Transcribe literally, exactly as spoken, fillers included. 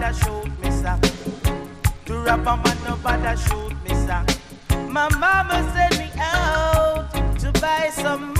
bother shoot me, sir. To rapper man, no bother shoot me, sir. My mama sent me out to buy some